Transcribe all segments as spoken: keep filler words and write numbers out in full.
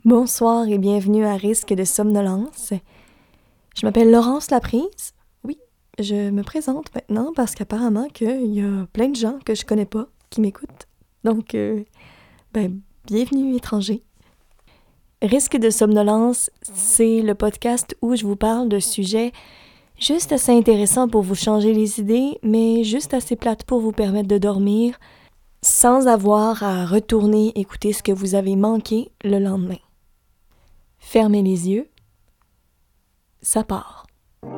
Bonsoir et bienvenue à Risque de somnolence. Je m'appelle Laurence Laprise. Oui, je me présente maintenant parce qu'apparemment qu'il y a plein de gens que je connais pas qui m'écoutent. Donc, euh, ben, bienvenue étranger. Risque de somnolence, c'est le podcast où je vous parle de sujets juste assez intéressants pour vous changer les idées, mais juste assez plates pour vous permettre de dormir sans avoir à retourner écouter ce que vous avez manqué le lendemain. Fermez les yeux, ça part.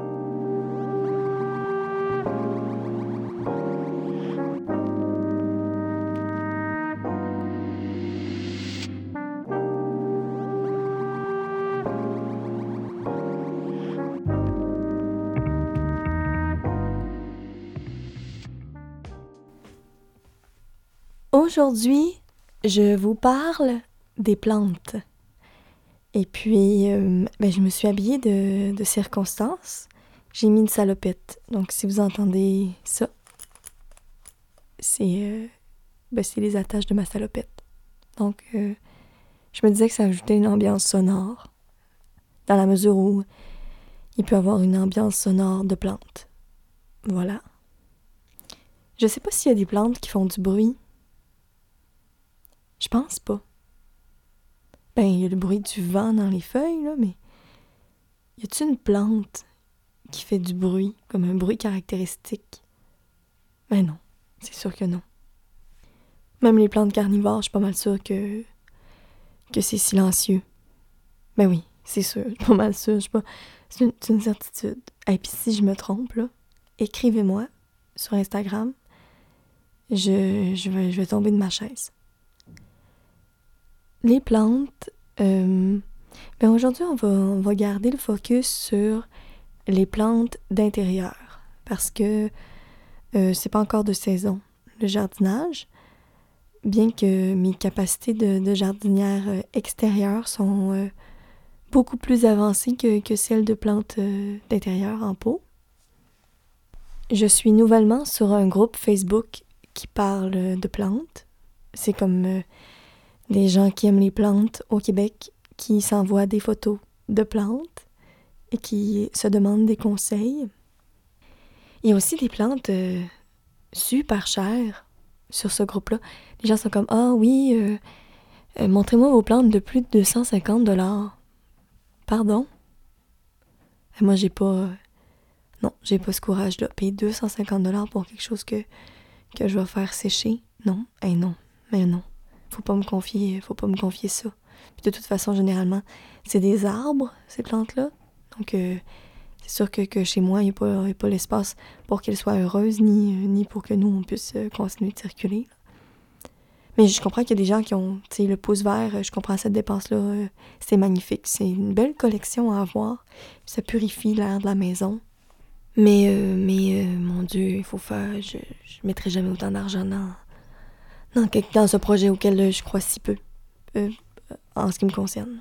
Aujourd'hui, je vous parle des plantes. Et puis, euh, ben, je me suis habillée de, de circonstance. J'ai mis une salopette. Donc, si vous entendez ça, c'est, euh, ben, c'est les attaches de ma salopette. Donc, euh, je me disais que ça ajoutait une ambiance sonore, dans la mesure où il peut y avoir une ambiance sonore de plantes. Voilà. Je sais pas s'il y a des plantes qui font du bruit. Je pense pas. Ben, il y a le bruit du vent dans les feuilles, là, mais y a-t-il une plante qui fait du bruit, comme un bruit caractéristique? Ben non, c'est sûr que non. Même les plantes carnivores, je suis pas mal sûre que, que c'est silencieux. Ben oui, c'est sûr, je suis pas mal sûre, je suis pas... C'est une, c'est une certitude. Et puis si je me trompe, là, écrivez-moi sur Instagram. Je, je, vais, je vais tomber de ma chaise. Les plantes... Euh, ben aujourd'hui, on va, on va garder le focus sur les plantes d'intérieur. Parce que euh, c'est pas encore de saison, le jardinage. Bien que mes capacités de, de jardinière euh, extérieure sont euh, beaucoup plus avancées que, que celles de plantes euh, d'intérieur en pot. Je suis nouvellement sur un groupe Facebook qui parle de plantes. C'est comme euh, des gens qui aiment les plantes au Québec qui s'envoient des photos de plantes et qui se demandent des conseils. Il y a aussi des plantes euh, super chères sur ce groupe-là. Les gens sont comme « Ah oui, euh, euh, montrez-moi vos plantes de plus de deux cent cinquante dollars. » Pardon? Et moi, j'ai pas... Euh, non, j'ai pas ce courage-là. Payer deux cent cinquante dollars pour quelque chose que, que je vais faire sécher. Non, eh non, mais non. Faut pas me confier, faut pas me confier ça. Puis de toute façon, généralement, c'est des arbres, ces plantes-là. Donc, euh, c'est sûr que, que chez moi, il n'y a pas, y a pas l'espace pour qu'elles soient heureuses, ni, ni pour que nous, on puisse euh, continuer de circuler. Mais je comprends qu'il y a des gens qui ont, tu sais, le pouce vert, je comprends cette dépense-là, euh, c'est magnifique. C'est une belle collection à avoir. Ça purifie l'air de la maison. Mais, euh, mais euh, mon Dieu, il faut faire... Je, je mettrai jamais autant d'argent dans, dans, dans ce projet auquel je crois si peu, euh, en ce qui me concerne.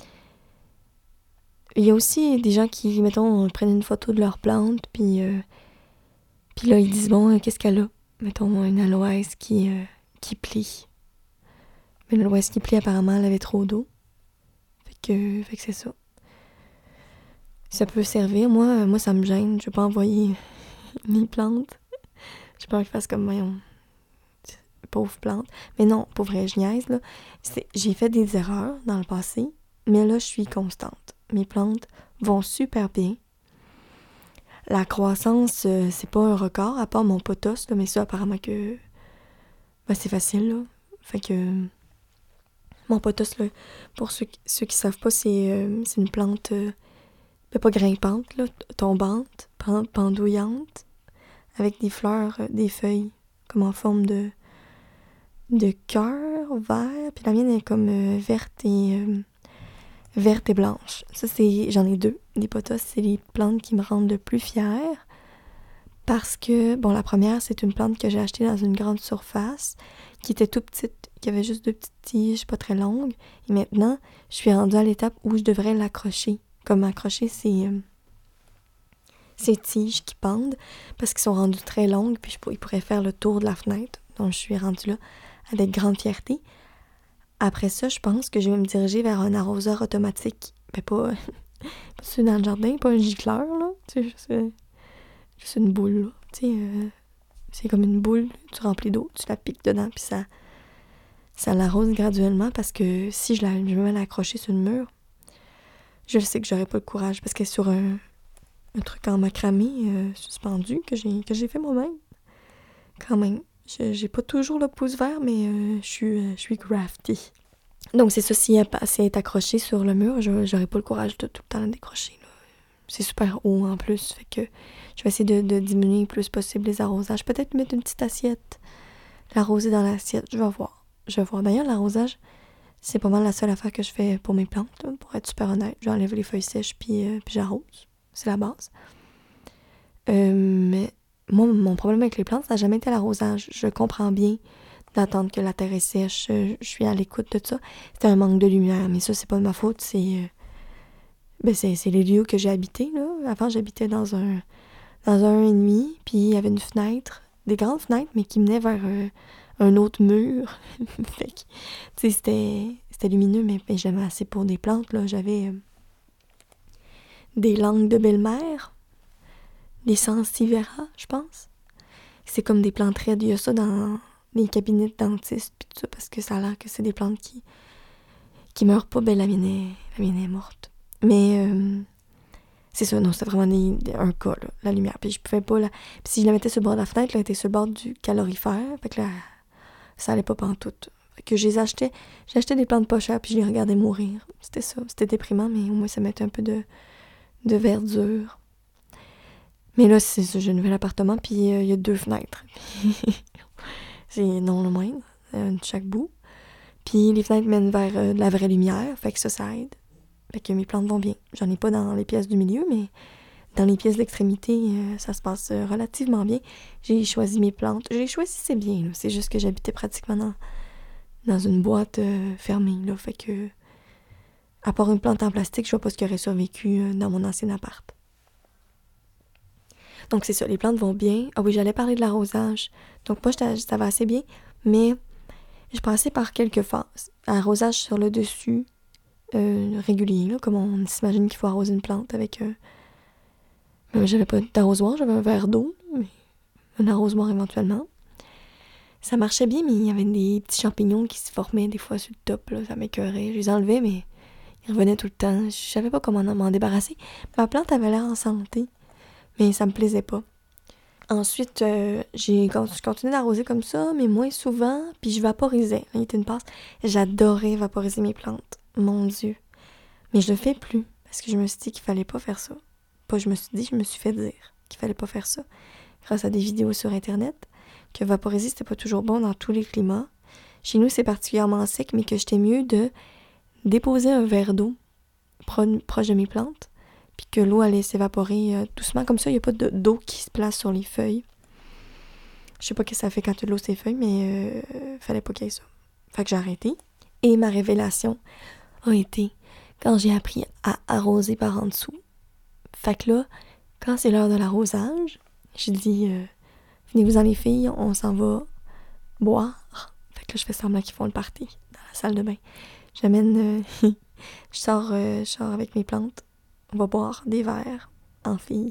Il y a aussi des gens qui, mettons, prennent une photo de leur plante, puis, euh, puis là, ils disent, bon, euh, qu'est-ce qu'elle a? Mettons, une aloès qui, euh, qui plie. Mais l'aloès qui plie, apparemment, elle avait trop d'eau. Fait que, fait que c'est ça. Ça peut servir. Moi, moi ça me gêne. Je veux pas envoyer mes plantes. J'ai peur qu'ils fassent comme, voyons, pauvre plante. Mais non, pour vrai, je niaise, là. C'est, j'ai fait des erreurs dans le passé, mais là, je suis constante. Mes plantes vont super bien. La croissance, euh, c'est pas un record, à part mon potos, là, mais ça, apparemment que... Ben, c'est facile, là. Fait que... Mon potos, là, pour ceux qui, ceux qui savent pas, c'est, euh, c'est une plante... Euh, ben, pas grimpante, là, tombante, pendouillante, avec des fleurs, euh, des feuilles, comme en forme de... de cœur vert, puis la mienne est comme euh, verte et... Euh, verte et blanche. Ça, c'est... J'en ai deux. Des potos, c'est les plantes qui me rendent le plus fière. Parce que, bon, la première, c'est une plante que j'ai achetée dans une grande surface, qui était tout petite, qui avait juste deux petites tiges, pas très longues. Et maintenant, je suis rendue à l'étape où je devrais l'accrocher. Comme accrocher ces... Euh, ces tiges qui pendent, parce qu'ils sont rendus très longues, puis je, ils pourraient faire le tour de la fenêtre. Donc, je suis rendue là avec grande fierté. Après ça, je pense que je vais me diriger vers un arroseur automatique. Ben pas, pas celui dans le jardin, pas un gicleur, là. Tu sais, juste, euh, juste une boule, là. Tu sais, euh, c'est comme une boule, tu remplis d'eau, tu la piques dedans, puis ça, ça l'arrose graduellement, parce que si je, la, je me mets à l'accrocher sur le mur, je sais que j'aurais pas le courage, parce qu'elle est sur un, un truc en macramé euh, suspendu que j'ai, que j'ai fait moi-même. Quand même. Je, j'ai pas toujours le pouce vert, mais euh, je suis, euh, je suis crafty. Donc c'est ça, si elle, si elle est accrochée sur le mur, je, j'aurais pas le courage de tout le temps la décrocher, là. C'est super haut en plus, fait que je vais essayer de, de diminuer le plus possible les arrosages. Peut-être mettre une petite assiette, l'arroser dans l'assiette, je vais voir. Je vais voir. D'ailleurs, l'arrosage, c'est pas mal la seule affaire que je fais pour mes plantes, là, pour être super honnête. J'enlève les feuilles sèches, puis, euh, puis j'arrose. C'est la base. Euh, mais moi, mon problème avec les plantes, ça n'a jamais été l'arrosage. Je comprends bien d'attendre que la terre est sèche. Je, je suis à l'écoute de ça. C'était un manque de lumière, mais ça, c'est pas de ma faute. C'est, euh, ben c'est, c'est les lieux que j'ai habités, là. Avant, j'habitais dans un dans un et demi, puis il y avait une fenêtre, des grandes fenêtres, mais qui menaient vers euh, un autre mur. Fait que, tu sais, c'était, c'était lumineux, mais, mais j'avais assez pour des plantes, là. J'avais euh, des langues de belle-mère, des sansevieria, je pense. C'est comme des plantes raides. Il y a ça dans les cabinets de dentistes, puis tout ça, parce que ça a l'air que c'est des plantes qui qui meurent pas. Ben, la mienne est, la mienne est morte. Mais euh, c'est ça, non, c'était vraiment des, des- un cas, là, la lumière. Puis je pouvais pas la... Puis si je la mettais sur le bord de la fenêtre, là, elle était sur le bord du calorifère. Fait que là, ça allait pas pantoute. Fait que je les achetais, j'achetais des plantes pas chères, puis je les regardais mourir. C'était ça. C'était déprimant, mais au moins ça mettait un peu de, de verdure. Mais là, c'est ça, j'ai un nouvel appartement, puis il euh, y a deux fenêtres. C'est non le moindre, euh, de chaque bout. Puis les fenêtres mènent vers euh, de la vraie lumière, fait que ça, ça aide. Fait que mes plantes vont bien. J'en ai pas dans les pièces du milieu, mais dans les pièces d'extrémité, euh, ça se passe euh, relativement bien. J'ai choisi mes plantes. J'ai choisi, c'est bien, là. C'est juste que j'habitais pratiquement dans, dans une boîte euh, fermée, là. Fait que, à part une plante en plastique, je vois pas ce qui aurait survécu euh, dans mon ancien appart. Donc c'est ça, les plantes vont bien. Ah oui, j'allais parler de l'arrosage. Donc moi, ça va assez bien, mais je passais par quelques phases. Arrosage sur le dessus, euh, régulier, là, comme on s'imagine qu'il faut arroser une plante avec... Euh... Mais j'avais pas d'arrosoir, j'avais un verre d'eau, mais un arrosoir éventuellement. Ça marchait bien, mais il y avait des petits champignons qui se formaient des fois sur le top, là, ça m'écœurait. Je les enlevais, mais ils revenaient tout le temps. Je savais pas comment m'en débarrasser. Ma plante avait l'air en santé, mais ça me plaisait pas. Ensuite, euh, j'ai je continuais d'arroser comme ça, mais moins souvent, puis je vaporisais. Il était une passe. J'adorais vaporiser mes plantes. Mon Dieu. Mais je le fais plus, parce que je me suis dit qu'il fallait pas faire ça. Pas je me suis dit, je me suis fait dire qu'il fallait pas faire ça. Grâce à des vidéos sur Internet, que vaporiser, c'était pas toujours bon dans tous les climats. Chez nous, c'est particulièrement sec, mais que j'étais mieux de déposer un verre d'eau pro- proche de mes plantes, puis que l'eau allait s'évaporer euh, doucement. Comme ça, il n'y a pas de, d'eau qui se place sur les feuilles. Je sais pas ce que ça fait quand tu as de l'eau sur les feuilles, mais euh, fallait pas qu'il y ait ça. Fait que j'ai arrêté. Et ma révélation a été quand j'ai appris à arroser par en dessous. Fait que là, quand c'est l'heure de l'arrosage, j'ai dit euh, venez-vous-en les filles, on s'en va boire. Fait que là, je fais semblant qu'ils font le party dans la salle de bain. J'amène... Euh, je, sors, euh, je sors avec mes plantes. On va boire des verres en filles.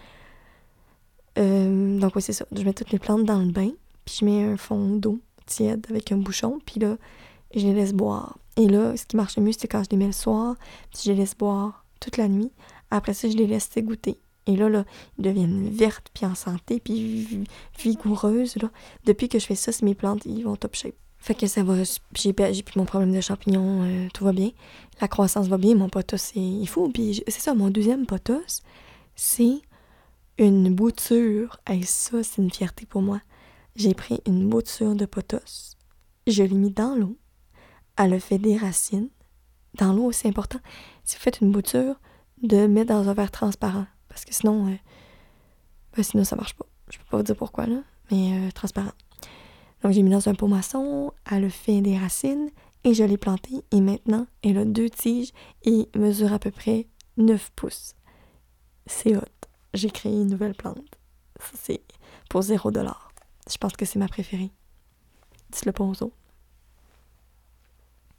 Euh, donc oui, c'est ça. Je mets toutes les plantes dans le bain, puis je mets un fond d'eau tiède avec un bouchon, puis là, je les laisse boire. Et là, ce qui marche le mieux, c'est quand je les mets le soir, puis je les laisse boire toute la nuit. Après ça, je les laisse s'égoutter. Et là, là, ils deviennent vertes, puis en santé, puis vigoureuses, là. Depuis que je fais ça, c'est mes plantes, ils vont top shape. Fait que ça va, j'ai, j'ai plus mon problème de champignons, euh, tout va bien. La croissance va bien, mon potos, c'est, il faut. Puis c'est ça, mon deuxième potos, c'est une bouture. Hey, ça, c'est une fierté pour moi. J'ai pris une bouture de potos, je l'ai mis dans l'eau, elle a fait des racines. Dans l'eau, c'est important, si vous faites une bouture, de mettre dans un verre transparent. Parce que sinon, euh, ben sinon ça marche pas. Je peux pas vous dire pourquoi, là, mais euh, transparent. Donc j'ai mis dans un pot maçon, elle a fait des racines, et je l'ai plantée, et maintenant, elle a deux tiges, et mesure à peu près neuf pouces. C'est hot. J'ai créé une nouvelle plante. Ça, c'est pour zéro dollar. Je pense que c'est ma préférée. Dites-le pas aux autres.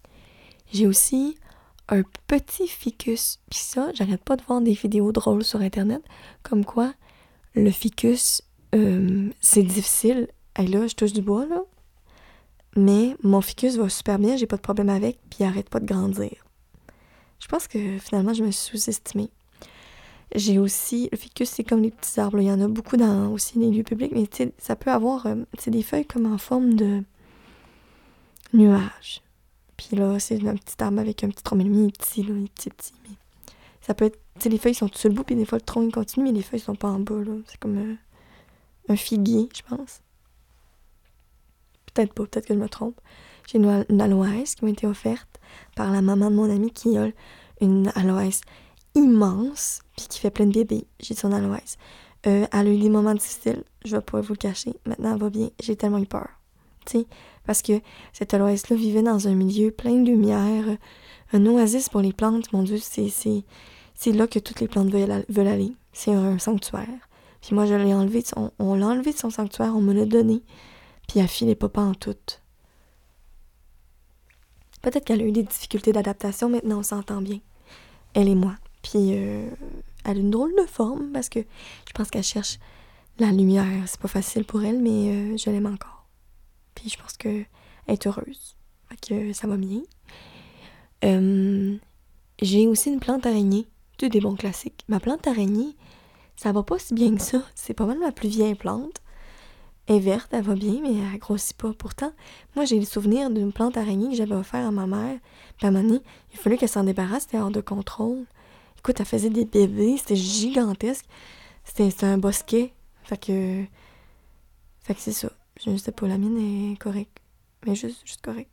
J'ai aussi un petit ficus. Puis ça, j'arrête pas de voir des vidéos drôles sur Internet, comme quoi le ficus, euh, c'est difficile. Et là, je touche du bois, là. Mais mon ficus va super bien, j'ai pas de problème avec, puis il arrête pas de grandir. Je pense que finalement, je me suis sous-estimée. J'ai aussi, le ficus, c'est comme les petits arbres, là. Il y en a beaucoup dans aussi les lieux publics, mais tu sais, ça peut avoir, euh, c'est des feuilles comme en forme de nuage. Puis là, c'est un petit arbre avec un petit tronc, mais lui, il est petit, là, il est petit, petit. Mais ça peut être, tu sais, les feuilles sont sur le bout, puis des fois, le tronc, il continue, mais les feuilles sont pas en bas, là. C'est comme euh, un figuier, je pense. Peut-être pas, peut-être que je me trompe. J'ai une, une aloès qui m'a été offerte par la maman de mon ami qui a une aloès immense, puis qui fait plein de bébés. J'ai son aloès. Euh, elle a eu des moments difficiles, je vais pas vous le cacher. Maintenant, elle va bien. J'ai tellement eu peur. Tu sais, parce que cette aloès-là vivait dans un milieu plein de lumière, un oasis pour les plantes. Mon Dieu, c'est, c'est, c'est là que toutes les plantes veulent, veulent aller. C'est un sanctuaire. Puis moi, je l'ai enlevé, de son, on l'a enlevé de son sanctuaire, on me l'a donné. Puis elle filait pas pantoute. Peut-être qu'elle a eu des difficultés d'adaptation, maintenant on s'entend bien. Elle et moi. Puis euh, elle a une drôle de forme, parce que je pense qu'elle cherche la lumière. C'est pas facile pour elle, mais euh, je l'aime encore. Puis je pense qu'elle est heureuse. Fait que ça va bien. Euh, j'ai aussi une plante araignée. Tout des bons classiques. Ma plante araignée, ça va pas si bien que ça. C'est pas mal ma plus vieille plante. Elle est verte, elle va bien, mais elle grossit pas. Pourtant, moi, j'ai le souvenir d'une plante araignée que j'avais offert à ma mère. Puis à un moment donné, il fallait qu'elle s'en débarrasse, c'était hors de contrôle. Écoute, elle faisait des bébés, c'était gigantesque. C'était, c'était un bosquet. Fait que... Fait que c'est ça. Je sais pas, la mienne est correcte. Mais juste, juste correcte.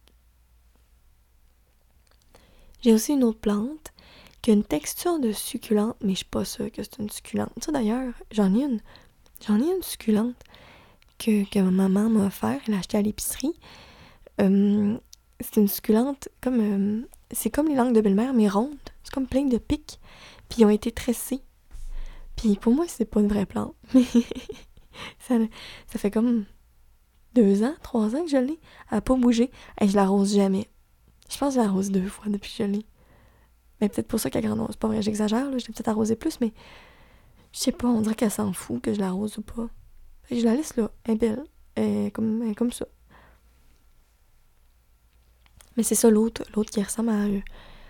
J'ai aussi une autre plante qui a une texture de succulente, mais je suis pas sûre que c'est une succulente. Ça, d'ailleurs, j'en ai une. J'en ai une succulente. Que, que ma maman m'a offert, elle l'a acheté à l'épicerie. Euh, c'est une succulente comme... Euh, c'est comme les langues de belle-mère, mais rondes. C'est comme plein de pics. Puis ils ont été tressés. Puis pour moi, c'est pas une vraie plante. Mais ça, ça fait comme deux ans, trois ans que je l'ai. Elle a pas bougé. Et je l'arrose jamais. Je pense que je l'arrose deux fois depuis que je l'ai. Mais peut-être pour ça qu'elle grandit. C'est pas vrai, j'exagère. Là. Je l'ai peut-être arrosé plus, mais je sais pas, on dirait qu'elle s'en fout que je l'arrose ou pas. Je la laisse là, elle est belle, elle est comme, elle est comme ça. Mais c'est ça l'autre, l'autre qui ressemble à un...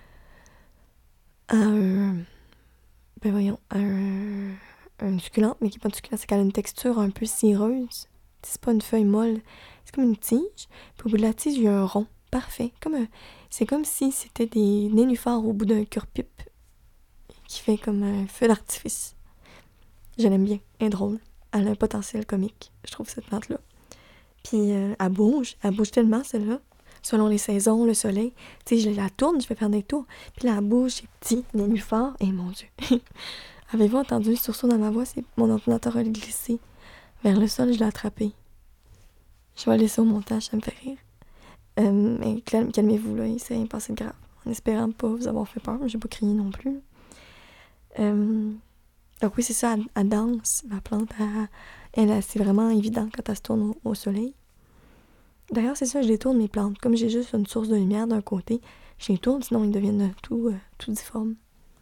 à un... ben voyons, à un... une succulente, mais qui n'est pas une succulente, c'est qu'elle a une texture un peu cireuse. C'est pas une feuille molle, c'est comme une tige. Puis au bout de la tige, il y a un rond, parfait. Comme un... C'est comme si c'était des nénuphars au bout d'un cure-pipe qui fait comme un feu d'artifice. Je l'aime bien, elle est drôle. Elle a un potentiel comique, je trouve, cette plante-là. Puis euh, elle bouge, elle bouge tellement, celle-là. Selon les saisons, le soleil. Tu sais, je la tourne, je vais faire des tours. Puis là, elle bouge, c'est petit, nénuphar. Et mon Dieu. Avez-vous entendu le sursaut dans ma voix? C'est mon ordinateur a glissé vers le sol, je l'ai attrapé. Je vais laisser au montage, ça me fait rire. Euh, mais calmez-vous, là, il s'est rien passé de grave. En espérant pas vous avoir fait peur, j'ai pas crié non plus. Euh... Donc oui, c'est ça, elle, elle danse, ma plante. Elle, elle, c'est vraiment évident quand elle se tourne au, au soleil. D'ailleurs, c'est ça, je détourne mes plantes. Comme j'ai juste une source de lumière d'un côté, je les tourne, sinon ils deviennent tout, euh, tout difformes.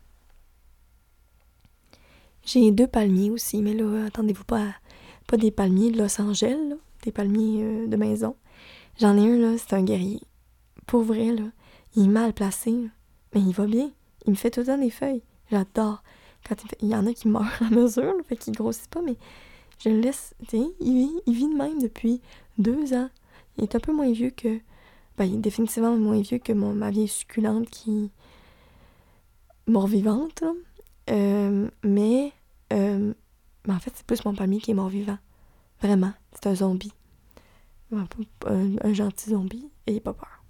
J'ai deux palmiers aussi, mais là, attendez-vous pas à, pas des palmiers de Los Angeles, là, des palmiers euh, de maison. J'en ai un, là, c'est un guerrier. Pour vrai, là, il est mal placé, là, mais il va bien. Il me fait tout le temps des feuilles. J'adore. Quand il, fait, il y en a qui meurent à mesure, là, fait qu'il grossit pas, mais je le laisse, tu sais, il vit, il vit de même depuis deux ans. Il est un peu moins vieux que... Ben, il est définitivement moins vieux que mon, ma vieille succulente qui... mort-vivante, là. Euh, mais... Euh, ben, en fait, c'est plus mon palmier qui est mort-vivant. Vraiment. C'est un zombie. Un, un, un gentil zombie. Ayez pas peur.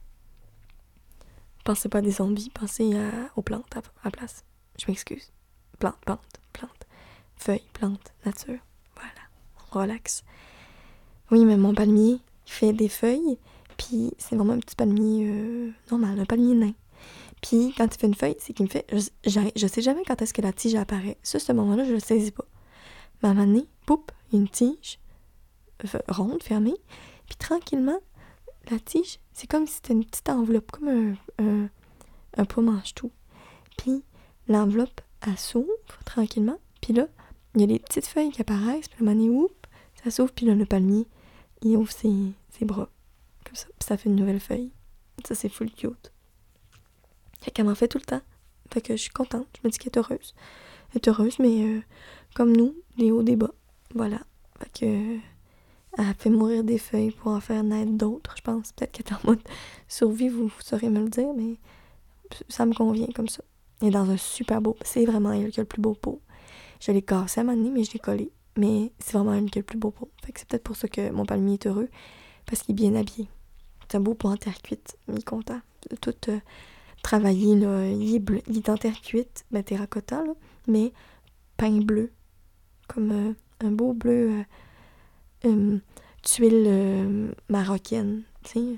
Pensez pas à des zombies. Pensez à, aux plantes à, à la place. Je m'excuse. Plante, plante, plante. Feuilles, plantes, nature. Voilà. On relaxe. Oui, mais mon palmier... il fait des feuilles, puis c'est vraiment un petit palmier euh, normal, un palmier nain. Puis quand il fait une feuille, c'est qu'il me fait... Je, je sais jamais quand est-ce que la tige apparaît. Ça, ce moment-là, je le saisis pas. Mais à un moment donné, poup, il y a une tige ronde, fermée, puis tranquillement, la tige, c'est comme si c'était une petite enveloppe, comme un, un, un pot mange-tout. Puis l'enveloppe, elle s'ouvre tranquillement. Puis là, il y a des petites feuilles qui apparaissent. Puis le moment donné, oup, ça s'ouvre. Puis là, le palmier, il ouvre ses, ses bras. Comme ça. Puis ça fait une nouvelle feuille. Ça, c'est full cute. Fait qu'elle m'en fait tout le temps. Fait que je suis contente. Je me dis qu'elle est heureuse. Elle est heureuse, mais euh, comme nous, des hauts, des bas. Voilà. Fait que... Euh, elle fait mourir des feuilles pour en faire naître d'autres, je pense. Peut-être qu'elle est en mode survie, vous, vous saurez me le dire, mais ça me convient comme ça. Elle est dans un super beau... C'est vraiment elle qui a le plus beau pot. Je l'ai cassé à un moment donné, mais je l'ai collé. Mais c'est vraiment elle qui a le plus beau pot. Fait que c'est peut-être pour ça que mon palmier est heureux, parce qu'il est bien habillé. C'est un beau pot en terre cuite. Il est content de tout euh, travailler, là. Il est bleu. Il est en terre cuite, ben terracotta, là, mais peint bleu. Comme euh, un beau bleu... Euh, Euh, tuile euh, marocaine, tu sais.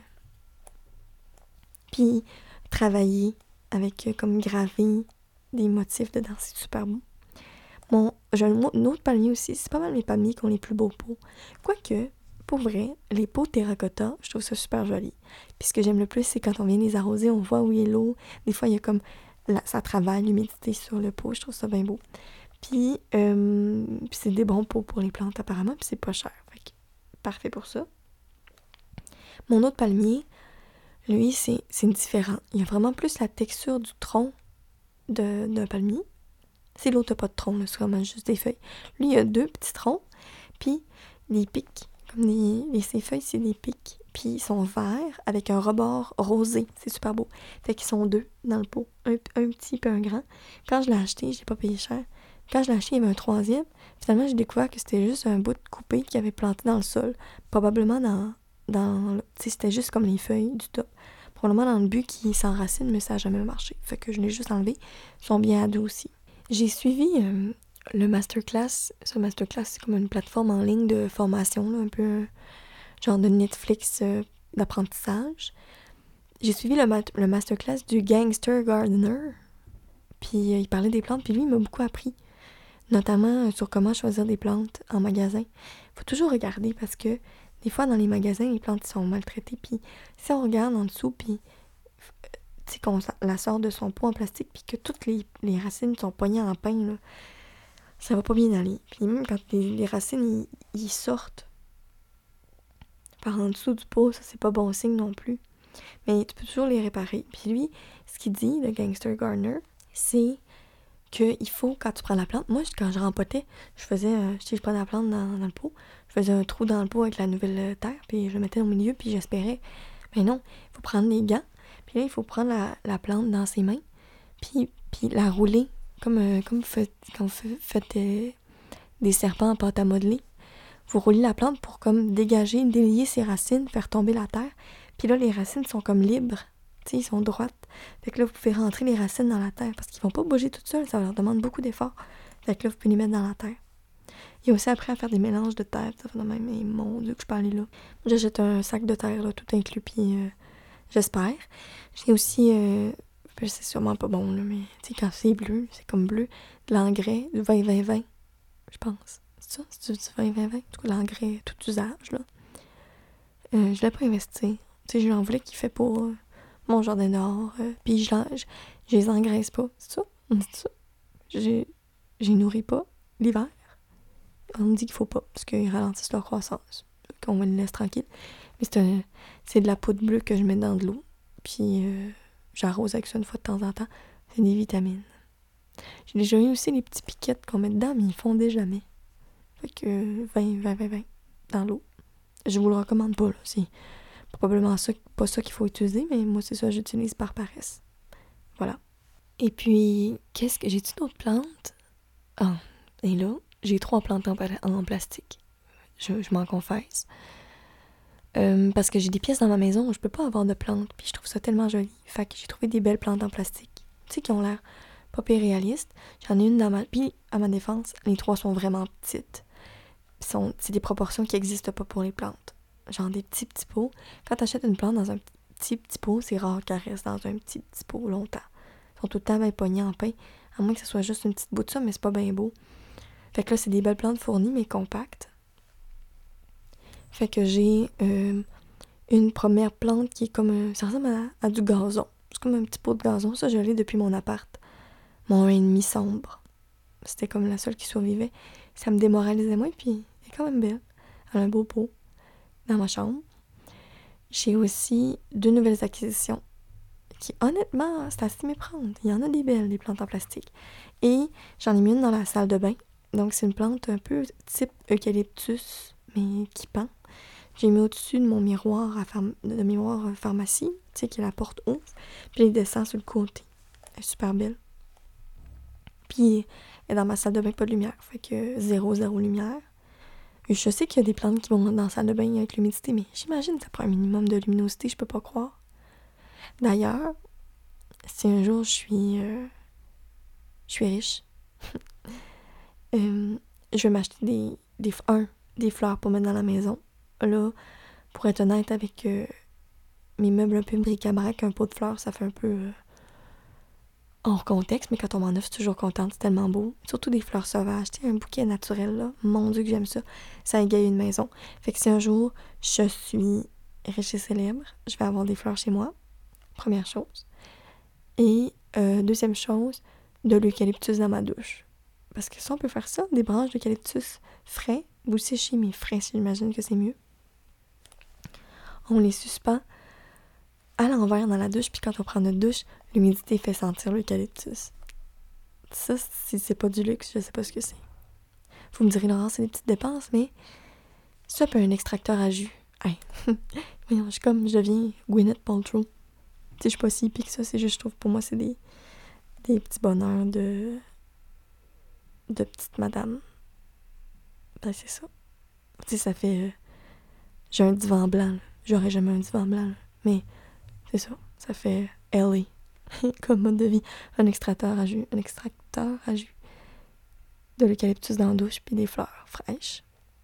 Puis travailler avec euh, comme gravé des motifs dedans, c'est super beau. Mon, j'ai un, un autre palmier aussi, c'est pas mal mes palmiers qui ont les plus beaux pots. Quoique, pour vrai, les pots terracotta, je trouve ça super joli. Puis ce que j'aime le plus, c'est quand on vient les arroser, on voit où est l'eau. Des fois, il y a comme, la, ça travaille l'humidité sur le pot, je trouve ça bien beau. Puis, euh, puis c'est des bons pots pour les plantes apparemment, puis c'est pas cher. Fait que parfait pour ça. Mon autre palmier, lui, c'est, c'est différent. Il y a vraiment plus la texture du tronc de, d'un palmier. C'est l'autre n'a pas de tronc, là, c'est vraiment juste des feuilles. Lui, il a deux petits troncs, puis les pics, comme les, les, ces feuilles, c'est des pics. Puis ils sont verts avec un rebord rosé. C'est super beau. Fait qu'ils sont deux dans le pot. Un, un petit et un grand. Quand je l'ai acheté, je l'ai pas payé cher. Quand je l'ai acheté, il y avait un troisième. Finalement, j'ai découvert que c'était juste un bout de coupé qu'il avait planté dans le sol. Probablement dans... dans tu sais, c'était juste comme les feuilles du top. Probablement dans le but qu'ils s'enracinent, mais ça n'a jamais marché. Fait que je l'ai juste enlevé. Ils sont bien à dos aussi. J'ai suivi euh, le masterclass. Ce masterclass, c'est comme une plateforme en ligne de formation, là, un peu euh, genre de Netflix euh, d'apprentissage. J'ai suivi le, ma- le masterclass du Gangster Gardener. Puis euh, il parlait des plantes, puis lui, il m'a beaucoup appris. Notamment euh, sur comment choisir des plantes en magasin. Faut toujours regarder parce que des fois, dans les magasins, les plantes sont maltraitées. Puis si on regarde en dessous, puis tu sais, qu'on la sort de son pot en plastique, puis que toutes les, les racines sont poignées en pain, là, ça va pas bien aller. Puis même quand les, les racines, ils, ils sortent par en dessous du pot, ça, c'est pas bon signe non plus. Mais tu peux toujours les réparer. Puis lui, ce qu'il dit, le Gangster Gardener, c'est qu'il faut, quand tu prends la plante, moi, quand je rempotais, je faisais, euh, si je prenais la plante dans, dans le pot, je faisais un trou dans le pot avec la nouvelle terre, puis je le mettais au milieu, puis j'espérais. Mais non, il faut prendre les gants, puis là, il faut prendre la, la plante dans ses mains, puis, puis la rouler, comme, euh, comme fait, quand vous faites, faites euh, des serpents en pâte à modeler. Vous roulez la plante pour comme dégager, délier ses racines, faire tomber la terre, puis là, les racines sont comme libres. Tu sais, ils sont droites. Fait que là, vous pouvez rentrer les racines dans la terre parce qu'ils vont pas bouger toutes seules, ça leur demande beaucoup d'efforts. Fait que là, vous pouvez les mettre dans la terre. Il y a aussi après à faire des mélanges de terre, ça fait de même. Et mon Dieu, que je peux aller là. J'achète un sac de terre, là, tout inclus, puis euh, j'espère. J'ai aussi, euh, c'est sûrement pas bon, là, mais tu sais, quand c'est bleu, c'est comme bleu, de l'engrais, du vingt vingt vingt, je pense. C'est ça? C'est du vingt vingt vingt? En tout cas, l'engrais tout usage, là. Euh, je l'ai pas investi. Tu sais, j'en voulais qu'il fait pour euh, mon jardin dehors, euh, puis je, je, je les engraisse pas. C'est ça? On dit ça? Je les nourris pas l'hiver. On me dit qu'il faut pas, parce qu'ils ralentissent leur croissance. Qu'on me les laisse tranquilles. Mais c'est, un, c'est de la poudre bleue que je mets dans de l'eau. Puis euh, j'arrose avec ça une fois de temps en temps. C'est des vitamines. J'ai déjà eu aussi les petits piquettes qu'on met dedans, mais ils fondaient jamais. Fait que vingt, vingt, vingt, vingt dans l'eau. Je vous le recommande pas, là. C'est probablement ça, pas ça qu'il faut utiliser, mais moi, c'est ça que j'utilise par paresse. Voilà. Et puis, qu'est-ce que... J'ai-tu d'autres plantes? Ah, et là, j'ai trois plantes en, en plastique. Je, je m'en confesse. Euh, parce que j'ai des pièces dans ma maison où je peux pas avoir de plantes, puis je trouve ça tellement joli. Fait que j'ai trouvé des belles plantes en plastique. Tu sais, qui ont l'air pas péréalistes. J'en ai une dans ma... Puis, à ma défense, les trois sont vraiment petites. Sont... C'est des proportions qui n'existent pas pour les plantes. Genre des petits petits pots. Quand t'achètes une plante dans un petit petit pot, c'est rare qu'elle reste dans un petit petit pot longtemps. Ils sont tout le temps bien pognés en pain. À moins que ce soit juste une petite bout de ça, mais c'est pas bien beau. Fait que là, c'est des belles plantes fournies, mais compactes. Fait que j'ai euh, une première plante qui est comme... un- ça ressemble à, à du gazon. C'est comme un petit pot de gazon. Ça, je l'ai depuis mon appart. Mon un et demi sombre. C'était comme la seule qui survivait. Ça me démoralisait moins, puis elle est quand même belle. Elle a un beau pot dans ma chambre. J'ai aussi deux nouvelles acquisitions qui, honnêtement, c'est assez méprendre. Il y en a des belles, des plantes en plastique. Et j'en ai mis une dans la salle de bain. Donc, c'est une plante un peu type eucalyptus, mais qui pend. J'ai mis au-dessus de mon miroir à pharm- de miroir euh, pharmacie, tu sais, qui est la porte ouvre. Puis elle descend sur le côté. Elle est super belle. Puis elle est dans ma salle de bain, pas de lumière. Fait que zéro, zéro lumière. Et je sais qu'il y a des plantes qui vont dans la salle de bain avec l'humidité, mais j'imagine que ça prend un minimum de luminosité, je peux pas croire. D'ailleurs, si un jour je suis, euh, je suis riche, euh, je vais m'acheter des, des, un, des fleurs pour mettre dans la maison. Là, pour être honnête avec euh, mes meubles un peu bric-à-brac, un pot de fleurs, ça fait un peu euh, hors contexte, mais quand on m'en offre, je suis toujours contente, c'est tellement beau. Surtout des fleurs sauvages, tu sais, un bouquet naturel, là. Mon Dieu que j'aime ça. Ça égaye une maison. Fait que si un jour, je suis riche et célèbre, je vais avoir des fleurs chez moi, première chose. Et euh, deuxième chose, de l'eucalyptus dans ma douche. Parce que si on peut faire ça, des branches d'eucalyptus frais, ou séchés, mais frais, j'imagine que c'est mieux. On les suspend à l'envers dans la douche, puis quand on prend notre douche, l'humidité fait sentir l'eucalyptus. Ça, si c'est pas du luxe, je sais pas ce que c'est. Vous me direz, Laurent, c'est des petites dépenses, mais ça peut un extracteur à jus. Hey. Voyons, je suis comme, je deviens Gwyneth Paltrow. Tu sais, je suis pas si hippie que ça, c'est juste, je trouve, pour moi, c'est des, des petits bonheurs de... de petite madame. Ben, c'est ça. Tu sais, ça fait... euh, j'ai un divan blanc, là. J'aurais jamais un divan blanc, là. Mais c'est ça. Ça fait Ellie comme mode de vie. Un extracteur à jus. Un extracteur à jus. De l'eucalyptus dans la douche, puis des fleurs fraîches.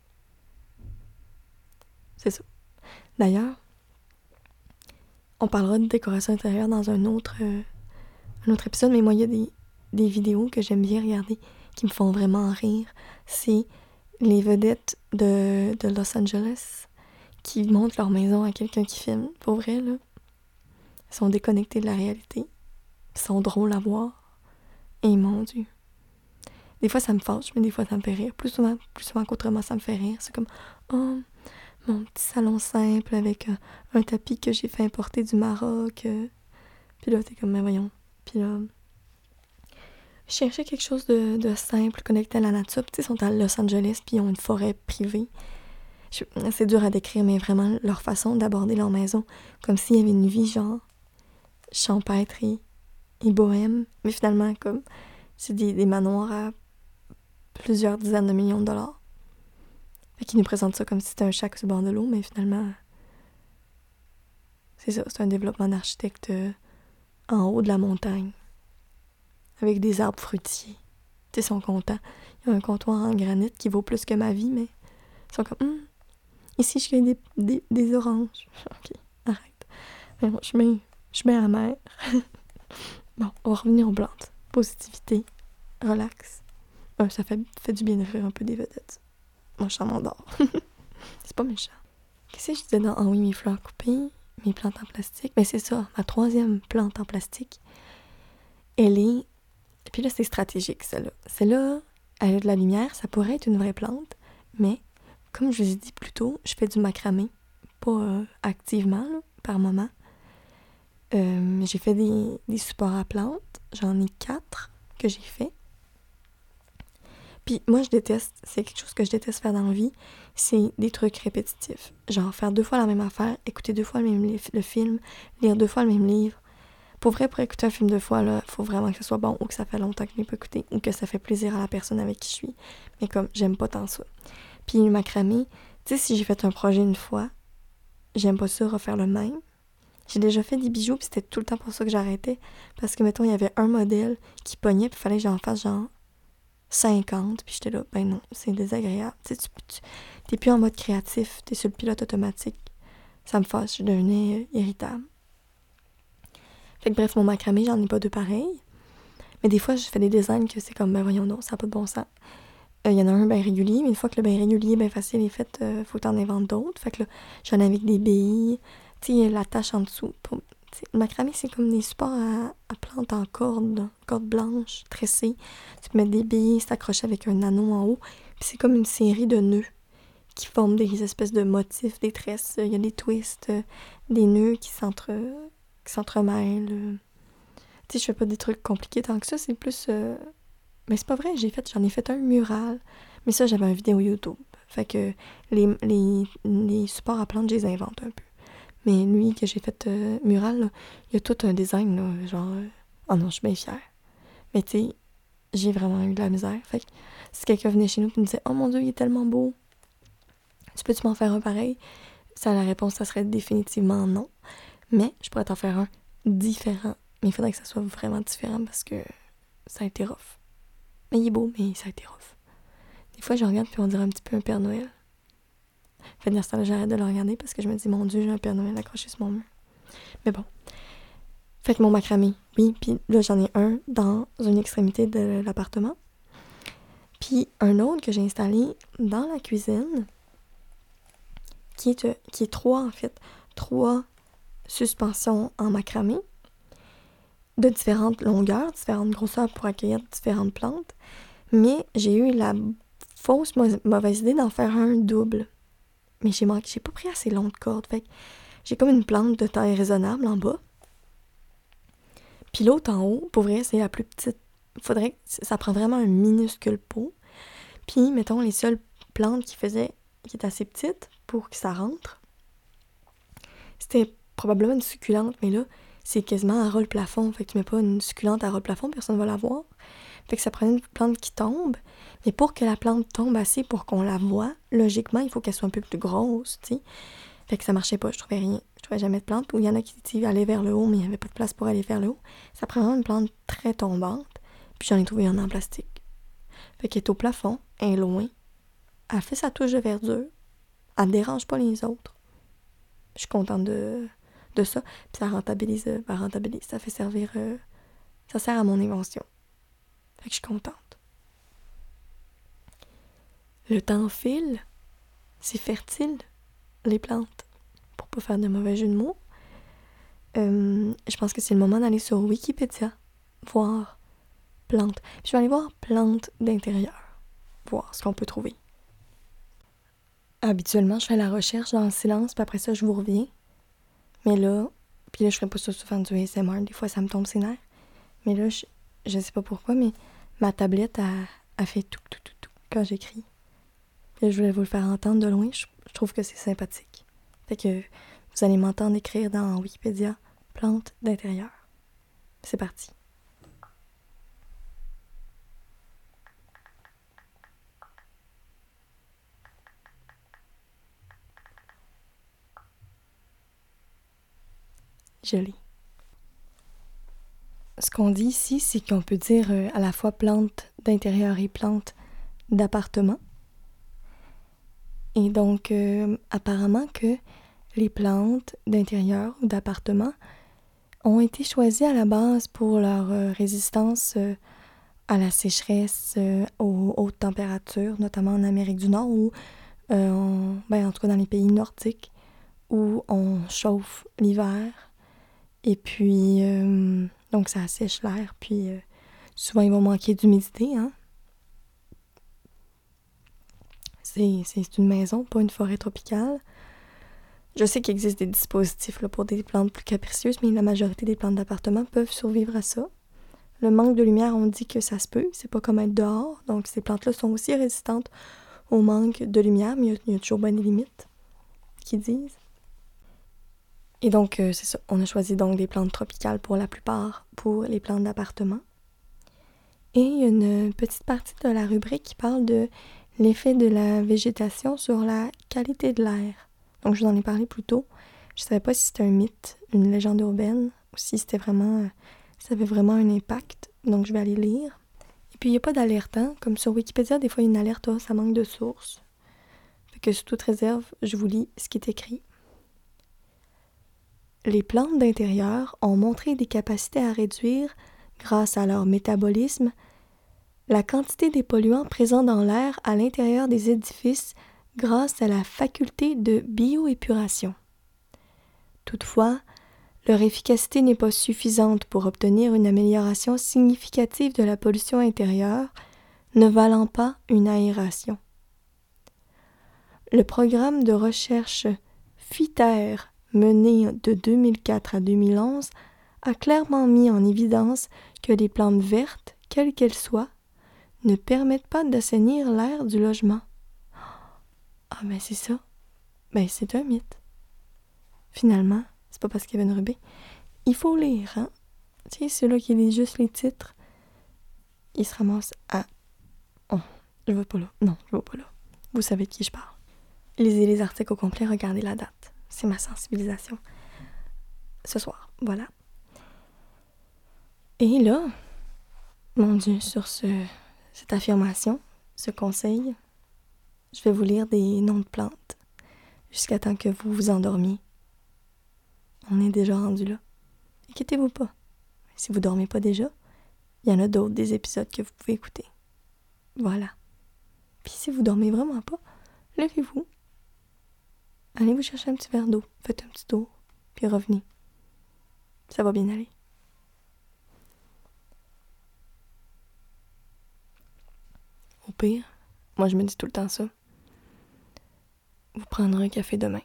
C'est ça. D'ailleurs, on parlera de décoration intérieure dans un autre, euh, un autre épisode, mais moi, il y a des, des vidéos que j'aime bien regarder qui me font vraiment rire. C'est les vedettes de, de Los Angeles qui montrent leur maison à quelqu'un qui filme. Pour vrai, là. Ils sont déconnectés de la réalité. Ils sont drôles à voir. Et mon Dieu. Des fois, ça me fâche, mais des fois, ça me fait rire. Plus souvent, plus souvent qu'autrement, ça me fait rire. C'est comme, oh, mon petit salon simple avec un, un tapis que j'ai fait importer du Maroc. Euh. Puis là, t'es comme, mais voyons. Puis là, je cherchais quelque chose de, de simple, connecté à la nature. Puis, tu sais, ils sont à Los Angeles, puis ils ont une forêt privée. Je, c'est dur à décrire, mais vraiment, leur façon d'aborder leur maison, comme s'il y avait une vie, genre, champêtre et, et bohème. Mais finalement, comme, c'est des, des manoirs à plusieurs dizaines de millions de dollars. Fait qu'ils nous présentent ça comme si c'était un shack sur le bord de l'eau, mais finalement, c'est ça, c'est un développement d'architecte euh, en haut de la montagne, avec des arbres fruitiers. Tu sais, ils sont contents. Il y a un comptoir en granit qui vaut plus que ma vie, mais ils sont comme, hum, ici, je cueille des, des, des oranges. Ok, arrête. Mais bon, je mets, je mets amère. Bon, on va revenir aux plantes. Positivité, relax. Euh, ça fait, fait du bien de faire un peu des vedettes. Moi, je m'en m'endors. C'est pas méchant. Qu'est-ce que je disais dans... Ah oui, mes fleurs coupées, mes plantes en plastique. Mais c'est ça, ma troisième plante en plastique, elle est... Puis là, c'est stratégique, celle-là. Celle-là, elle a de la lumière, ça pourrait être une vraie plante, mais comme je vous ai dit plus tôt, je fais du macramé. Pas euh, activement, là, par moment. Euh, j'ai fait des, des supports à plantes. J'en ai quatre que j'ai fait. Puis moi, je déteste, c'est quelque chose que je déteste faire dans la vie, c'est des trucs répétitifs. Genre faire deux fois la même affaire, écouter deux fois le même li- le film, lire deux fois le même livre. Pour vrai, pour écouter un film deux fois, là, faut vraiment que ce soit bon ou que ça fait longtemps que je l'ai pas écouté ou que ça fait plaisir à la personne avec qui je suis. Mais comme, j'aime pas tant ça. Puis le macramé, tu sais, si j'ai fait un projet une fois, j'aime pas ça refaire le même. J'ai déjà fait des bijoux, puis c'était tout le temps pour ça que j'arrêtais. Parce que, mettons, il y avait un modèle qui pognait, puis il fallait que j'en fasse genre cinquante, puis j'étais là, ben non, c'est désagréable. Tu sais, tu, tu t'es plus en mode créatif, t'es sur le pilote automatique. Ça me fâche, je devenais euh, irritable. Fait que bref, mon macramé, j'en ai pas deux pareils. Mais des fois, je fais des designs que c'est comme, ben voyons non, ça n'a pas de bon sens. Il euh, y en a un bien régulier, mais une fois que le bien régulier, bien facile est fait, euh, faut que t'en inventes d'autres. Fait que là, j'en ai avec des billes, tu sais, la tache en dessous. Pour... Le macramé, c'est comme des supports à, à plantes en corde, là, corde blanche, tressée. Tu peux mettre des billes, c'est accroché avec un anneau en haut. Puis c'est comme une série de nœuds qui forment des espèces de motifs, des tresses. Il y a des twists, euh, des nœuds qui s'entre qui s'entremêlent. Euh. Tu sais, je fais pas des trucs compliqués tant que ça, c'est plus... Euh... Mais c'est pas vrai, j'ai fait, j'en ai fait un mural. Mais ça, j'avais une vidéo YouTube. Fait que les, les, les supports à plantes, je les invente un peu. Mais lui, que j'ai fait euh, mural, là, il y a tout un design, là, genre... Euh... Oh non, je suis bien fière. Mais tu sais, j'ai vraiment eu de la misère. Fait que si quelqu'un venait chez nous et me disait « Oh mon Dieu, il est tellement beau! Tu peux-tu m'en faire un pareil? » Ça, la réponse, ça serait définitivement non. Mais je pourrais t'en faire un différent. Mais il faudrait que ça soit vraiment différent parce que ça a été rough. Mais il est beau, mais ça a été rough. Des fois, je regarde puis on dirait un petit peu un Père Noël. Fait de l'instant, j'arrête de le regarder parce que je me dis, mon Dieu, j'ai un Père Noël accroché sur mon mur. Mais bon. Fait que mon macramé, oui, puis là, j'en ai un dans une extrémité de l'appartement. Puis un autre que j'ai installé dans la cuisine, qui est, qui est trois, en fait. Trois suspensions en macramé, de différentes longueurs, différentes grosseurs pour accueillir différentes plantes. Mais j'ai eu la fausse mauvaise idée d'en faire un double. Mais j'ai manqué, j'ai pas pris assez long de corde. Fait que j'ai comme une plante de taille raisonnable en bas. Puis l'autre en haut, pour vrai, c'est la plus petite. Faudrait que ça prend vraiment un minuscule pot. Puis, mettons, les seules plantes qui faisaient, qui étaient assez petites pour que ça rentre, c'était probablement une succulente, mais là, c'est quasiment à ras le plafond. Fait que tu mets pas une succulente à ras le plafond, personne ne va la voir. Fait que ça prenait une plante qui tombe. Mais pour que la plante tombe assez pour qu'on la voie, logiquement, il faut qu'elle soit un peu plus grosse, tu sais. Fait que ça marchait pas, je trouvais rien. Je trouvais jamais de plante. Ou il y en a qui allaient vers le haut, mais il n'y avait pas de place pour aller vers le haut. Ça prend vraiment une plante très tombante. Puis j'en ai trouvé une en plastique. Fait qu'elle est au plafond, elle est loin. Elle fait sa touche de verdure. Elle ne dérange pas les autres. Je suis contente de, de ça. Puis ça rentabilise, ben rentabilise, ça fait servir... Euh, ça sert à mon invention. Fait que je suis contente. Le temps file. C'est fertile, les plantes. Pour pas faire de mauvais jeu de mots. Euh, je pense que c'est le moment d'aller sur Wikipédia. Voir plantes. Puis je vais aller voir plantes d'intérieur. Voir ce qu'on peut trouver. Habituellement, je fais la recherche dans le silence, puis après ça, je vous reviens. Mais là, puis là, je ferai pas ça souvent du A S M R. Des fois, ça me tombe ses nerfs. Mais là, je, je sais pas pourquoi, mais ma tablette a, a fait tout, tout, tout, tout quand j'écris. Puis là, je voulais vous le faire entendre de loin. Je, je trouve que c'est sympathique. Fait que vous allez m'entendre écrire dans Wikipédia « Plantes d'intérieur ». C'est parti. Je lis. Ce qu'on dit ici, c'est qu'on peut dire euh, à la fois plantes d'intérieur et plantes d'appartement. Et donc, euh, apparemment que les plantes d'intérieur ou d'appartement ont été choisies à la base pour leur euh, résistance euh, à la sécheresse, euh, aux hautes températures, notamment en Amérique du Nord, où, euh, on, ben, en tout cas dans les pays nordiques, où on chauffe l'hiver. Et puis, euh, donc ça assèche l'air, puis euh, souvent il va manquer d'humidité, hein. C'est, c'est une maison, pas une forêt tropicale. Je sais qu'il existe des dispositifs là, pour des plantes plus capricieuses, mais la majorité des plantes d'appartement peuvent survivre à ça. Le manque de lumière, on dit que ça se peut, c'est pas comme être dehors, donc ces plantes-là sont aussi résistantes au manque de lumière, mais il y a, il y a toujours bien des limites qui disent. Et donc, euh, c'est ça, on a choisi donc des plantes tropicales pour la plupart, pour les plantes d'appartement. Et il y a une petite partie de la rubrique qui parle de l'effet de la végétation sur la qualité de l'air. Donc, je vous en ai parlé plus tôt. Je ne savais pas si c'était un mythe, une légende urbaine, ou si c'était vraiment, ça avait vraiment un impact. Donc, je vais aller lire. Et puis, il n'y a pas d'alerte, hein? Comme sur Wikipédia, des fois, il y a une alerte, oh, ça manque de sources. Fait que sous toute réserve, je vous lis ce qui est écrit. Les plantes d'intérieur ont montré des capacités à réduire, grâce à leur métabolisme, la quantité des polluants présents dans l'air à l'intérieur des édifices grâce à la faculté de bioépuration. Toutefois, leur efficacité n'est pas suffisante pour obtenir une amélioration significative de la pollution intérieure, ne valant pas une aération. Le programme de recherche FITER mené de deux mille quatre à deux mille onze a clairement mis en évidence que les plantes vertes, quelles qu'elles soient, ne permettent pas d'assainir l'air du logement. Ah ben c'est ça. Ben c'est un mythe. Finalement, c'est pas parce qu'il y avait une rubé. Il faut lire, hein. Tu sais, ceux-là qui lisent juste les titres, ils se ramassent à... Oh, je vais pas là. Non, je vais pas là. Vous savez de qui je parle. Lisez les articles au complet, regardez la date. C'est ma sensibilisation. Ce soir, voilà. Et là, mon Dieu, sur ce, cette affirmation, ce conseil, je vais vous lire des noms de plantes jusqu'à temps que vous vous endormiez. On est déjà rendu là. Inquiétez-vous pas. Si vous dormez pas déjà, il y en a d'autres des épisodes que vous pouvez écouter. Voilà. Puis si vous dormez vraiment pas, levez-vous. Allez vous chercher un petit verre d'eau, faites un petit tour, puis revenez. Ça va bien aller. Au pire, moi je me dis tout le temps ça. Vous prendrez un café demain.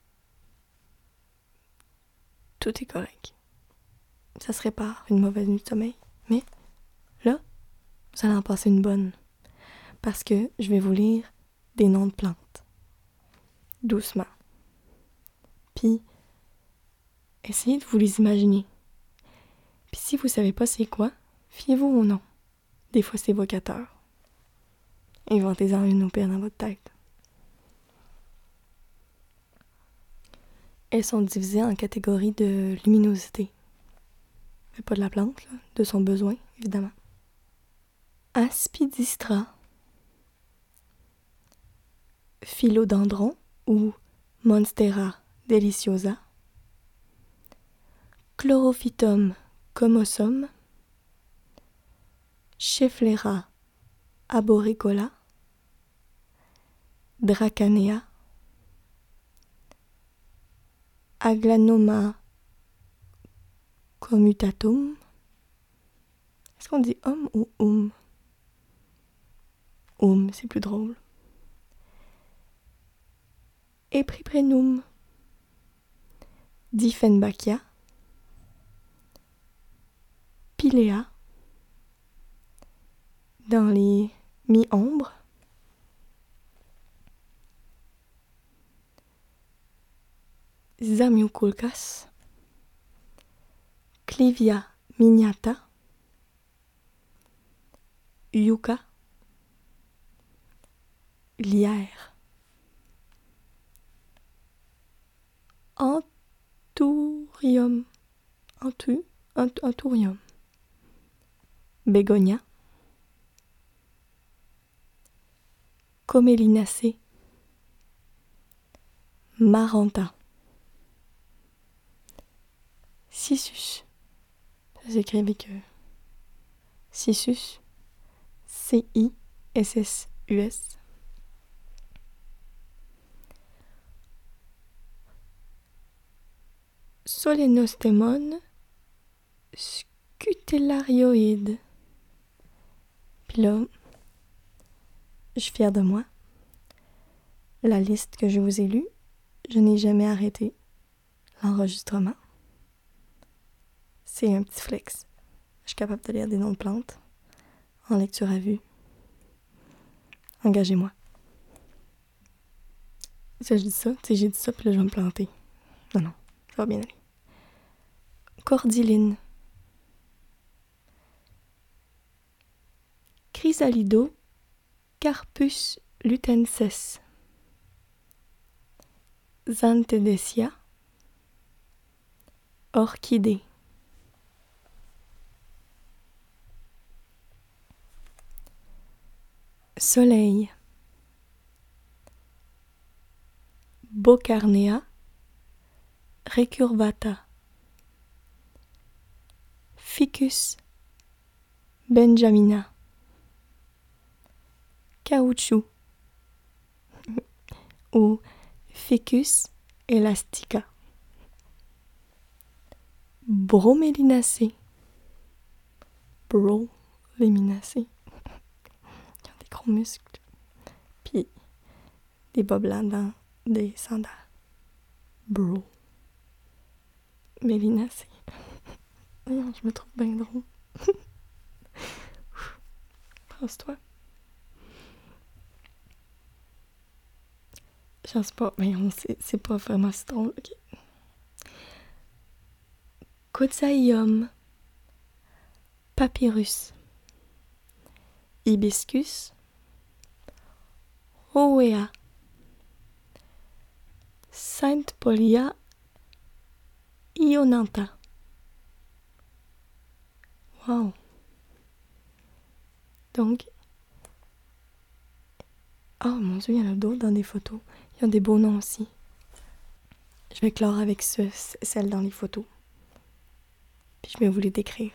Tout est correct. Ça se répare, une mauvaise nuit de sommeil. Mais, là, vous allez en passer une bonne. Parce que je vais vous lire des noms de plantes. Doucement. Puis, essayez de vous les imaginer. Puis si vous savez pas c'est quoi, fiez-vous au nom. Des fois c'est évocateur. Inventez-en une au pire dans votre tête. Elles sont divisées en catégories de luminosité. Mais pas de la plante, là, de son besoin, évidemment. Aspidistra, Philodendron ou Monstera deliciosa, Chlorophytum comosum, Schefflera arboricola, Dracanea, Aglanoma commutatum. Est-ce qu'on dit homme ou oum? Oum, c'est plus drôle. Epriprenum, Dieffenbachia, Pilea, dans les mi-ombres, Zamioculcas, Clivia miniata, Yucca, Lierre, Anthurium, Antu, Ant, Anthurium, Bégonia, Comélinacée, Maranta, Cissus, ça s'écrit avec euh, Cissus, C I S S U S. Solenostemon scutellarioïde. Puis là, je suis fière de moi. La liste que je vous ai lue, je n'ai jamais arrêté l'enregistrement. C'est un petit flex. Je suis capable de lire des noms de plantes en lecture à vue. Engagez-moi. Ça, je dis ça, tu sais, j'ai dit ça, puis là, je vais me planter. Non, non, ça va bien aller. Cordyline. Chrysalido Carpus lutensis. Xanthedecia. Orchidée. Soleil. Bocarnea. Recurvata. Ficus benjamina. caoutchouc ou Ficus elastica. Bromélinacées. Bromélinacées. Ils ont des gros muscles. Puis des bas blancs dans des sandales. Bro. Mélinacées. Je me trouve bien drôle. Pense-toi. Je sais pas, mais on sait, c'est pas vraiment si drôle, ok. Cotyaium, Papyrus, Hibiscus, Owea, Sainte-Polia, Ionantha. Wow! Donc, oh mon Dieu, il y en a d'autres dans des photos. Ils ont des beaux noms aussi. Je vais clore avec ce, celles dans les photos. Puis je vais vous les décrire.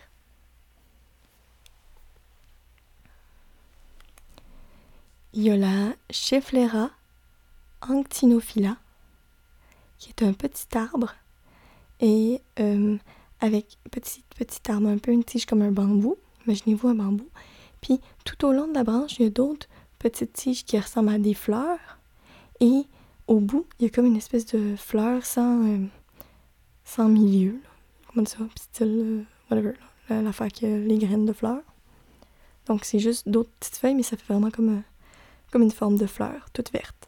Il y a la Schefflera Actinophylla, qui est un petit arbre, et euh, avec petit, petit arbre, un peu une tige comme un bambou. Imaginez-vous un bambou. Puis tout au long de la branche, il y a d'autres petites tiges qui ressemblent à des fleurs. Et au bout, il y a comme une espèce de fleur sans, euh, sans milieu. Là. Comment dire ça? Style, euh, whatever. Là, l'affaire qui a les graines de fleurs. Donc c'est juste d'autres petites feuilles, mais ça fait vraiment comme, euh, comme une forme de fleur, toute verte.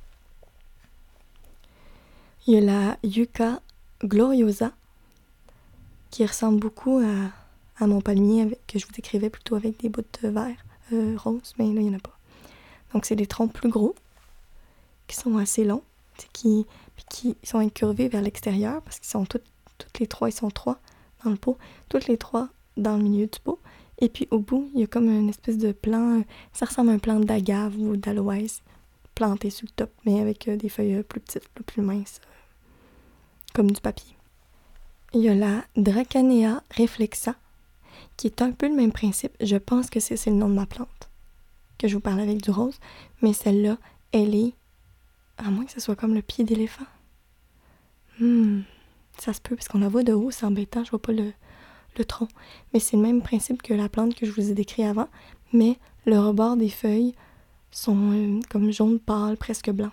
Il y a la Yucca gloriosa, qui ressemble beaucoup à, à mon palmier avec, que je vous décrivais plutôt avec des bouts de verre euh, rose, mais là, il n'y en a pas. Donc, c'est des troncs plus gros, qui sont assez longs, qui, puis qui sont incurvés vers l'extérieur, parce qu'ils sont toutes, toutes les trois, ils sont trois dans le pot, toutes les trois dans le milieu du pot. Et puis, au bout, il y a comme une espèce de plant, ça ressemble à un plant d'agave ou d'aloès, planté sur le top, mais avec euh, des feuilles plus petites, plus minces, euh, comme du papier. Il y a la Dracanea reflexa, qui est un peu le même principe. Je pense que c'est, c'est le nom de ma plante, que je vous parlais avec du rose, mais celle-là, elle est, à moins que ce soit comme le pied d'éléphant. Hmm, ça se peut, parce qu'on la voit de haut, c'est embêtant, je vois pas le, le tronc. Mais c'est le même principe que la plante que je vous ai décrit avant, mais le rebord des feuilles sont euh, comme jaune pâle, presque blanc.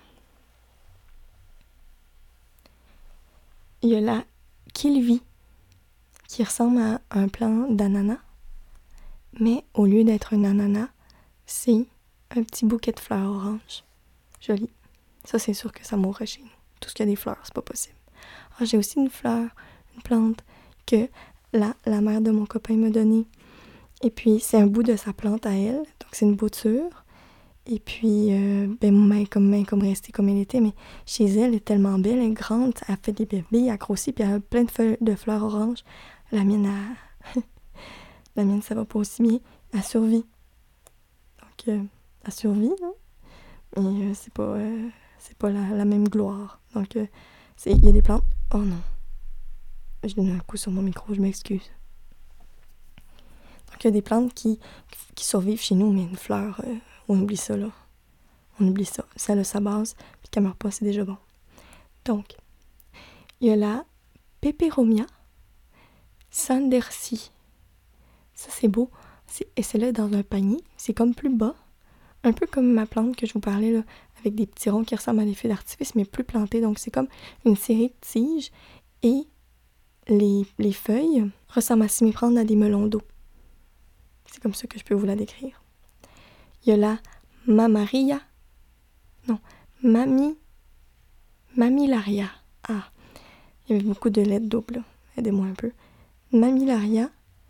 Il y a la Kilvi, qui ressemble à un plant d'ananas, mais au lieu d'être un ananas, c'est un petit bouquet de fleurs oranges. Joli. Ça, c'est sûr que ça mourrait chez nous. Tout ce qui a des fleurs, c'est pas possible. Ah, j'ai aussi une fleur, une plante, que la, la mère de mon copain m'a donnée. Et puis, c'est un bout de sa plante à elle, donc c'est une bouture. Et puis, euh, ben, mon main comme main, comme restée comme elle était, mais chez elle, elle est tellement belle, elle est grande, elle fait des bébés, elle grossit, puis elle a plein de, feuilles, de fleurs oranges. La mienne, elle... la mienne, ça va pas aussi bien. Elle survit. Donc, euh, elle survit, hein? Mais euh, c'est pas, euh, c'est pas la, la même gloire. Donc, euh, c'est, il y a des plantes... Oh non. Je donne un coup sur mon micro, je m'excuse. Donc, il y a des plantes qui, qui survivent chez nous, mais une fleur... Euh, on oublie ça, là. On oublie ça. Ça a sa base, puis qu'elle meurt pas, c'est déjà bon. Donc, il y a la Peperomia Sandersi. Ça, c'est beau. C'est, et c'est là dans un panier. C'est comme plus bas. Un peu comme ma plante que je vous parlais, là, avec des petits ronds qui ressemblent à des feux d'artifice, mais plus plantés. Donc, c'est comme une série de tiges. Et les, les feuilles ressemblent à s'y méprendre à des melons d'eau. C'est comme ça que je peux vous la décrire. Il y a la Mamaria. Non, Mami... Mamillaria. Ah, il y avait beaucoup de lettres doubles, là. Aidez-moi un peu. Mamillaria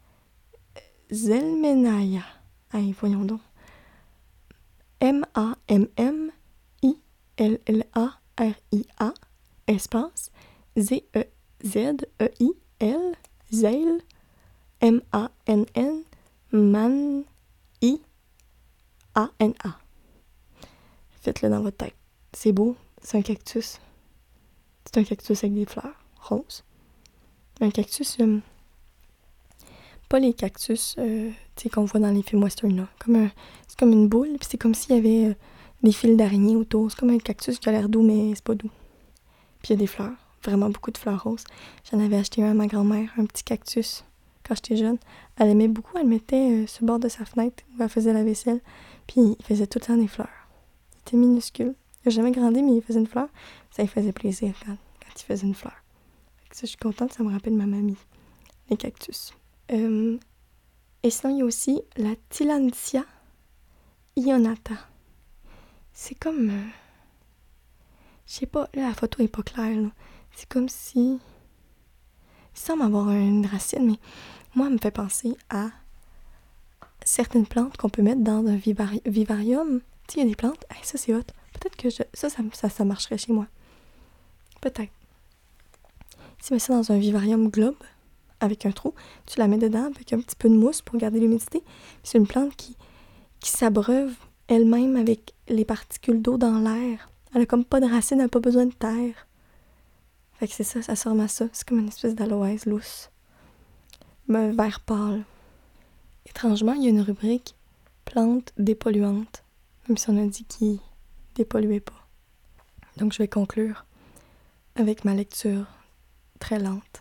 Zelmenaya. Allez, voyons donc. M A M M I L L A R I A espace Z E Z E I L Zeil M A N N Man I A N A. Faites-le dans votre tête. C'est beau, c'est un cactus. C'est un cactus avec des fleurs roses. Un cactus, euh, pas les cactus euh, tu sais, qu'on voit dans les films western, là. Comme un, c'est comme une boule, puis c'est comme s'il y avait euh, des fils d'araignée autour. C'est comme un cactus qui a l'air doux, mais c'est pas doux. Puis il y a des fleurs, vraiment beaucoup de fleurs roses. J'en avais acheté un à ma grand-mère, un petit cactus, quand j'étais jeune. Elle aimait beaucoup, elle mettait euh, sur le bord de sa fenêtre où elle faisait la vaisselle, puis il faisait tout le temps des fleurs. Il était minuscule. Il n'a jamais grandi, mais il faisait une fleur. Ça lui faisait plaisir quand, quand il faisait une fleur. Fait que ça, je suis contente, ça me rappelle ma mamie, les cactus. Euh, et sinon, il y a aussi la Tillandsia ionata. C'est comme... Euh, je sais pas, là, la photo est pas claire, là. C'est comme si... Il semble avoir une racine, mais moi, elle me fait penser à certaines plantes qu'on peut mettre dans un vivari- vivarium. Tu sais, il y a des plantes... Hey, ça, c'est hot. Peut-être que je... ça, ça, ça, ça marcherait chez moi. Peut-être. Si tu mets ça dans un vivarium globe, avec un trou, tu la mets dedans avec un petit peu de mousse pour garder l'humidité. Puis c'est une plante qui, qui s'abreuve elle-même avec les particules d'eau dans l'air. Elle a comme pas de racines, elle a pas besoin de terre. Fait que c'est ça, ça ressemble à ça. C'est comme une espèce d'aloès lousse. Mais vert pâle. Étrangement, il y a une rubrique plantes dépolluantes, même si on a dit qu'ils dépolluaient pas. Donc je vais conclure avec ma lecture très lente.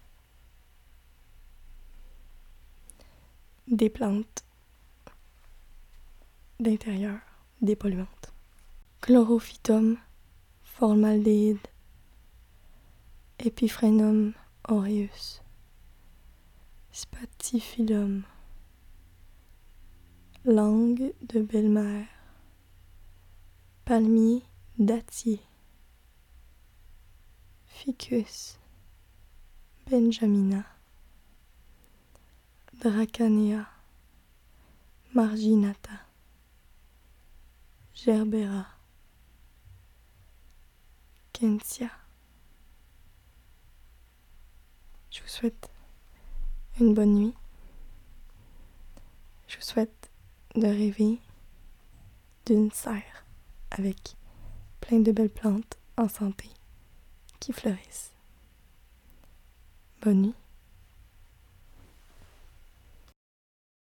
Des plantes d'intérieur dépolluantes. Chlorophytum, formaldéhyde, Epiphrynum aureus, Spathiphyllum, langue de belle-mère, palmier dattier, Ficus, benjamina, Dracanea, marginata, Gerbera, Kentia. Je vous souhaite une bonne nuit. Je vous souhaite de rêver d'une serre avec plein de belles plantes en santé qui fleurissent. Bonne nuit.